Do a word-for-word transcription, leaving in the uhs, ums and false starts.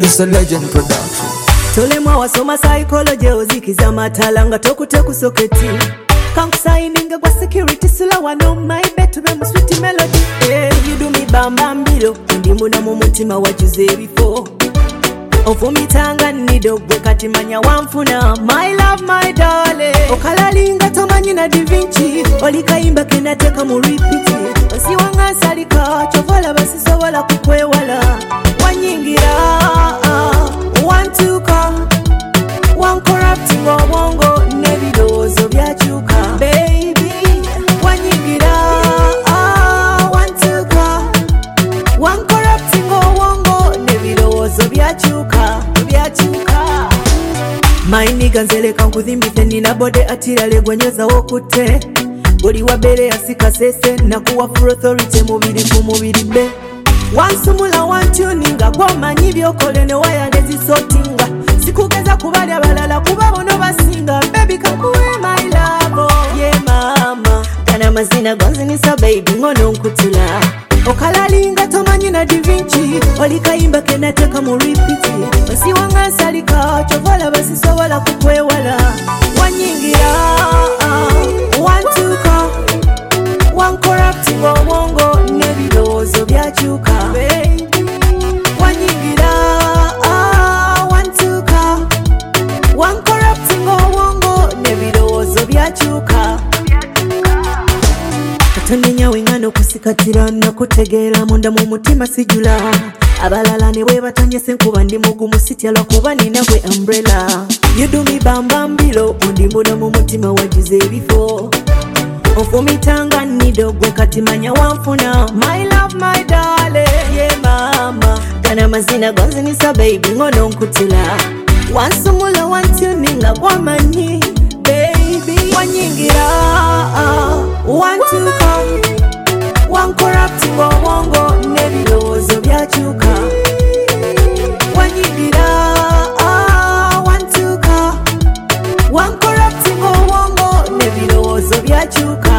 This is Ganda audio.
It's a legend production. Tolemwa wasoma psychology ozikiza matalanga tokute ku soketi. Kankusaininga kwa security sula wano my bet to be mu sweet melody. Yeah, you do me bam bam bilo ndi muna mu mutima wajuze before. Ofumitanga nido gwe kati manya wamfuna my love my darling. Okalalinga tomanyi na Da Vinci olikaimba kenateka mu repeat. Osiwanga salika chovola basisobola kukwewala wanyingira wantuka wancorrupting obwongo nebirozo byachuka baby wanyingira wantuka wancorrupting obwongo nebirozo byachuka byachuka my nigga nzeleka nkuthimbite nina bode atirale gwenyoza wokute boli wabere asika sese na kuwa full authority mubiri ku mubiri be wansumula wantuninga gwomanyi byokole ne wayandezi sotinga sikugeza kubali abalala kuba bono basinga baby kakuwe my love yeah mama kana mazina gonzinisa baby ngono nkutula okalalinga tomanyi na Da Vinci olikaimba kenateka mu repeat osiwanga salika chovola basisobola kukwewala wanyingira wantuka wancorrupting obwongo nebirozo byachuka baby wanyingira wantuka wancorrupting obwongo nebirozo byachuka katonenya wengano kusikatira nakutegeera munda mu mutima sijula abalala ne webatanyese nkuba ndi mugumu sitya lwakuba nina gwe umbrella you do me bam bam bilo undi muna mu mutima wajuze before ofumitanga nido gwe kati manya wamfuna my love my darling yeah mama kana mazina gonzinisa baby ngono nkutila wansumula wantuninga gwamanyi baby wanyingira wantuka wancorrupting obwongo nebirozo byachuka wanyingira wantuka wancorrupting obwongo nebirozo byachuka